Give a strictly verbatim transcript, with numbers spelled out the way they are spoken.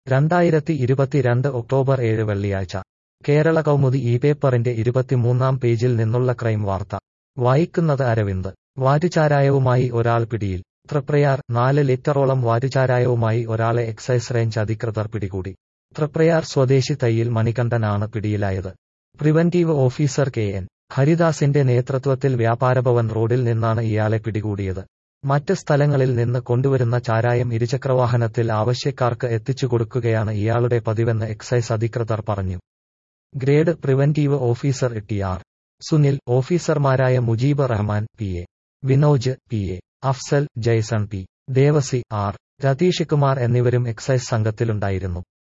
രണ്ടായിരത്തി ഇരുപത്തിരണ്ട് ഒക്ടോബർ ഏഴ് വെള്ളിയാഴ്ച കേരള കൗമുദി ഈ പേപ്പറിന്റെ ഇരുപത്തിമൂന്നാം പേജിൽ നിന്നുള്ള ക്രൈം വാർത്ത വായിക്കുന്നത് അരവിന്ദ്. വാറ്റുചാരായവുമായി ഒരാൾ പിടിയിൽ. തൃപ്രയാർ. നാല് ലിറ്ററോളം വാറ്റുചാരായവുമായി ഒരാളെ എക്സൈസ് റേഞ്ച് അധികൃതർ പിടികൂടി. തൃപ്രയാർ സ്വദേശി തയ്യിൽ മണികണ്ഠനാണ് പിടിയിലായത്. പ്രിവന്റീവ് ഓഫീസർ കെ എൻ ഹരിദാസിന്റെ നേതൃത്വത്തിൽ വ്യാപാരഭവൻ റോഡിൽ നിന്നാണ് ഇയാളെ പിടികൂടിയത്. മറ്റ് സ്ഥലങ്ങളിൽ നിന്ന് കൊണ്ടുവരുന്ന ചാരായം ഇരുചക്രവാഹനത്തിൽ ആവശ്യക്കാർക്ക് എത്തിച്ചുകൊടുക്കുകയാണ് ഇയാളുടെ പതിവെന്ന് എക്സൈസ് അധികൃതർ പറഞ്ഞു. Grade preventive officer T R Sunil, ഓഫീസർമാരായ Mujeeb Rahman, P A Vinoj, P A Afsal, Jaison, P Devasi, R Ratheesh Kumar എന്നിവരും എക്സൈസ് സംഘത്തിലുണ്ടായിരുന്നു.